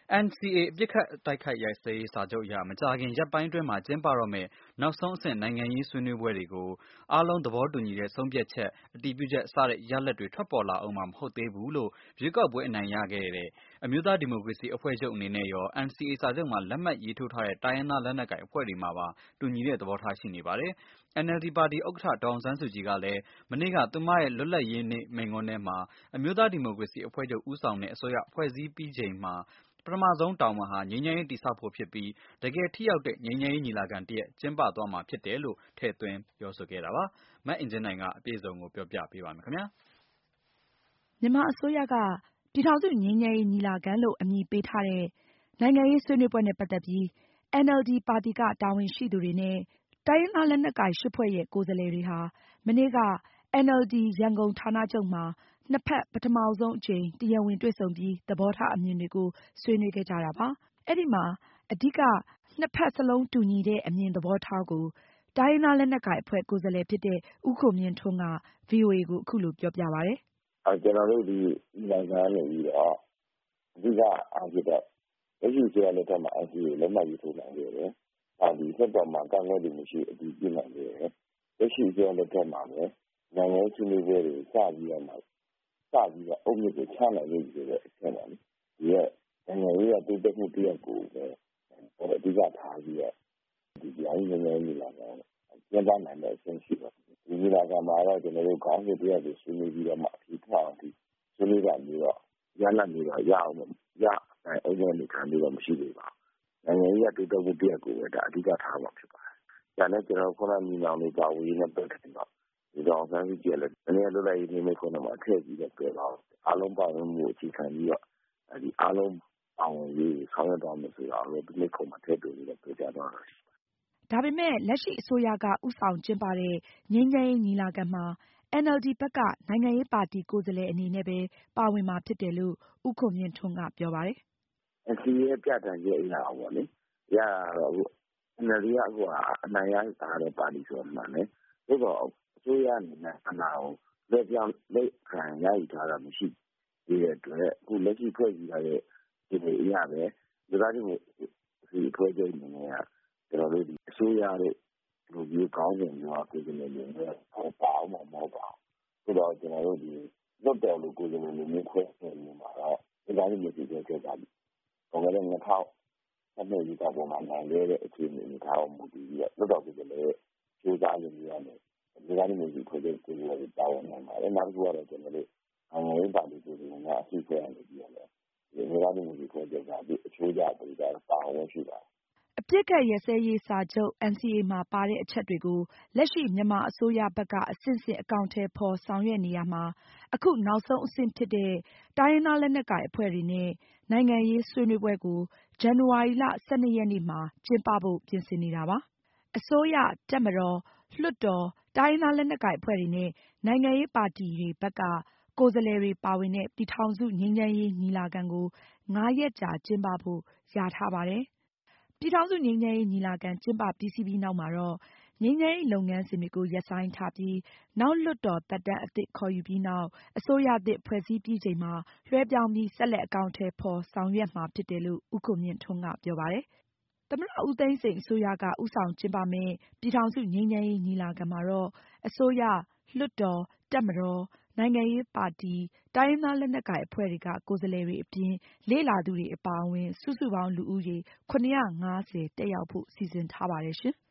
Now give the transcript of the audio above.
NCA အပစ်ခတ်တိုက်ခိုက်ရေးစာချုပ်အရမကြာခင်ရက်ပိုင်းအတွင်းမှာကျင်းပတော့မယ့်နောက်ဆုံးအဆင့်နိုင်ငံရေးဆွေးနွေးပွဲတွေကိုအားလုံးသဘောတူညီတဲ့ဆုံးဖြတ်ချက်အတည်ပြုချက်စတဲ့ရလဒ်တွေထွက်ပေါ်လာဦးမှာမဟုတ်သေးဘူးလို့ရွေးကောက်ပွဲအနိုင်ရခဲ့တဲ့အမျိုးသားဒီမိုကရေစီအဖွဲ့ချုပ်အနေနဲ့ရော NCA စာချုပ်မှာလက်မှတ်ရေးထိုးထားတဲ့တိုင်းရင်းသားလက်နက်ကိုင်အဖွဲ့တွေမှာပါတူညီတဲ့သဘောထားရှိနေပါတယ်။ NLD ပါတီဥက္ကဋ္ဌဒေါ်အောင်ဆန်းစုကြည်ကလည်းမနေ့ကသူမရဲ့လွတ်လပ်ရေးနေ့မိန့်ခွန်းထဲမှာအမျိုးသားဒီမိုကရေစီအဖွဲ့ချုပ်ဦးဆောင်တဲ့အစိုးရဖွဲ့စည်းပြီးချိန်မှာပထမဆုံးတာဝန်ဟာငြိမ်းချမ်းရေးတည်ဆောက်ဖို့ဖြစ်ပြီးတကယ်ထိရောက်တဲ့ငြိမ်းချမ်းရေးညီလာခံတစ်ရပ်ကျင်းပသွားမှာဖြစ်တယ်လို့ထည့်သွင်းပြောဆိုခဲ့တာပါ။မအင်ကြင်းနိုင်ကအပြည့်အစုံကိုပြောပြပေးပါမယ်ခင်ဗျာ။မြန်မာအစိုးရကပြည်ထောင်စုငြိမ်းချမ်းရေးညီလာခံလို့အမည်ပေးထားတဲ့နိုင်ငံရေးဆွေးနွေးပွဲနဲ့ပတ်သက်ပြီး NLD ပါတီကတာဝန်ရှိသူတွေနဲ့တိုင်းရင်းသားလက်နက်ကိုင်8ဖွဲ့ရဲ့ကိုယ်စားလှယ်တွေဟာမနေ့က NLD ရန်ကုန်ဌာနချုပ်မှာနှစ်ဖက်ပထမဆုံးအကြိမ်တရားဝင်တွေ့ဆုံပြီးသဘောထားအမြင်တွေကိုဆွေးနွေးခဲ့ကြတာပါ။အဲဒီမှာအဓိကနှစ်ဖက်စလုံးတူညီတဲ့အမြင်သဘောထားကိုတိုင်းရင်းသားလက်နက်ကိုင်အဖွဲ့ကိုယ်စားလှယ်ဖြစ်တဲ့ဦးခွန်မြင့်ထွန်းက VOA ကိုအခုလိုပြောပြပါတယ်။ကျနော်တို့ဒီနိုင်ငံကနေပြီးတော့အဓိကအားဖြင့်တော့လက်ရှိကျေလက်ထက်မှာ NCA လက်မှတ်ရေးထိုးနိုင်ခဲ့တယ်။ဒီဆက်တော်မှာကန့်ကွက်မှုမရှိအတည်ပြုနိုင်ခဲ့တယ်။လက်ရှိကျေလက်ထက်မှာလည်းနိုင်ငံရေးဆွေးနွေးပွဲတွေစပြီးတော့အုတ်မြစ်ကိုချနိုင်နေပြီဆိုတဲ့အချက်ပါလေ။ဒီကနိုင်ငံရေးကတိုးတက်မှုတစ်ရပ်ကိုပဲအဓိကထားပြီးတော့ဒီတရားရေးနိုင်ငံရေးလာတော့ကျင်းပနိုင်တဲ့အဆင့်ရှိပါတယ်။ဒီညီလာခံမှာတော့ကျွန်တော်တို့ခေါင်းစဉ်တစ်ရပ်ကိုဆွေးနွေးပြီးတော့မှအထူးထောက်အောင်ဒီဆွေးနွေးတာမျိုးတော့ရလဒ်မျိုးတော့ရအောင်အုံနဲ့နေခံပြီးတော့မရှိသေးပါဘူး။နိုင်ငံရေးကတိုးတက်မှုတစ်ရပ်ကိုပဲဒါအဓိကထားမှာဖြစ်ပါတယ်။ဒါနဲ့ကျွန်တော်ခုနညီနောင်တွေပါဝင်နေပတ်သက်တော့ဒီတော့ဆန်းစုကြည်လည်းအနေနဲ့လွတ်လပ်ရေးနေ့မိတ်ခွန်းမှာထည့်ပြီးတော့ပြောတော့အားလုံးပါဝင်မှုအခြေခံပြီးတော့ဒီအားလုံးပါဝင်ရေးဆောင်ရွက်တော်မယ်ဆိုတော့ဒီမိတ်ခွန်းမှာထည့်ပြီးတော့ပြောကြတော့တာရှိပါတယ်။ဒါပေမဲ့လက်ရှိအစိုးရကဦးဆောင်ကျင်းပတဲ့ငြိမ်းချမ်းရေးညီလာခံမှာNLD ဘက်ကနိုင်ငံရေးပါတီကိုယ်စားလှယ်အနေနဲ့ပဲပါဝင်မှာဖြစ်တယ်လို့ဦးခွန်မြင့်ထွန်းကပြောပါတယ်။ NCA ရဲ့ပြဋ္ဌာန်းချက်အရပေါ့လေ။ရတော့NLD ကအခုအနိုင်ရထားတဲ့ပါတီဆိုမှလည်းသို့တော့အစိုးရအနေနဲ့အနာကိုလက်ပြောင်းလက်ခံရယူထားတာမရှိသေးတဲ့အတွက်အခုလက်ရှိဖွဲ့စည်းထားတဲ့ဒီလိုအရာပဲဒီကနေ့ဒီဖွဲ့စည်းနေနေကျွန်တော်တို့ဒီအစိုးရတို့လူမျိုးကောင်းတဲ့မျိုးကိုယ်စားလှယ်တွေနဲ့ပေါ်ပါအောင်မဟုတ်ပါဘူးဆိုတော့ကျွန်တော်တို့ဒီလွတ်တော်လူကိုယ်စားလှယ်တွေမျိုးခွဲနေမှာတော့ဒီကနေ့မျိုးစီပြောခဲ့တာဒီဘယ်လိုလဲ2000ဒီကပေါ်မှာနိုင်တဲ့အခြေအနေထားအောင်မူတည်ပြီးတော့လွတ်တော်ကိုယ်စားလှယ်ကြိုးစားနေရတယ်ဒီကနေ့မျိုးစီဖွဲ့တဲ့ကိုယ်စားလှယ်တာဝန်နိုင်ပါတယ်နောက်တစ်ခုကတော့ကျွန်တော်တို့နိုင်ငံရေးပါတီကိုယ်စားလှယ်ကအစီအစဉ်အနေနဲ့ဒီကနေ့မျိုးစီဖွဲ့တဲ့ကအချိုးကျပြီးတော့ပါဝင်ရှိပါတယ်အပစ်အခတ်ရပ်စဲရေးစာချုပ် NCA မှာပါတဲ့အချက်တွေကိုလက်ရှိမြန်မာအစိုးရဘက်ကအဆင့်ဆင့်အကောင်အထည်ဖော်ဆောင်ရွက်နေရာမှာအခုနောက်ဆုံးအဆင့်ဖြစ်တဲ့တိုင်းရင်းသားလက်နက်ကိုင်အဖွဲ့တွေနဲ့နိုင်ငံရေးဆွေးနွေးပွဲကိုဇန်နဝါရီလ12ရက်နေ့မှာကျင်းပဖို့ပြင်ဆင်နေတာပါ။အစိုးရ၊တပ်မတော်၊လွှတ်တော်၊တိုင်းရင်းသားလက်နက်ကိုင်အဖွဲ့တွေနဲ့နိုင်ငံရေးပါတီတွေဘက်ကကိုယ်စားလှယ်တွေပါဝင်တဲ့ပြည်ထောင်စုငြိမ်းချမ်းရေးညီလာခံကို5ရက်ကြာကျင်းပဖို့လျာထားပါတယ်။ပြည်ထောင်စုငြိမ်းချမ်းရေးညီလာခံကျင်းပပြီးစီးပြီးနောက်မှာတော့ငြိမ်းချမ်းရေးလုပ်ငန်းစဉ်တွေကိုရပ်ဆိုင်းထားပြီးနောက်လွှတ်တော်သက်တမ်းအသစ်ခေါ်ယူပြီးနောက်အစိုးရသစ်ဖွဲ့စည်းပြီးချိန်မှာလွှဲပြောင်းပြီးဆက်လက်အကောင်အထည်ဖော်ဆောင်ရွက်မှာဖြစ်တယ်လို့ဦးခွန်မြင့်ထွန်းကပြောပါတယ်။သမ္မတဦးသိန်းစိန်အစိုးရကဦးဆောင်ကျင်းပမယ့်ပြည်ထောင်စုငြိမ်းချမ်းရေးညီလာခံမှာတော့အစိုးရ၊လွှတ်တော်၊တပ်မတော်၊နိုင်ငံရေးပါတီ၊တိုင်းရင်းသားလက်နက်ကိုင်အဖွဲ့တွေကကိုယ်စားလှယ်တွေအပြင်လေ့လာသူတွေအပါအဝင်စုစုပေါင်းလူဦးရေ750တက်ရောက်ဖို့စီစဉ်ထားပါတယ်ရှင်။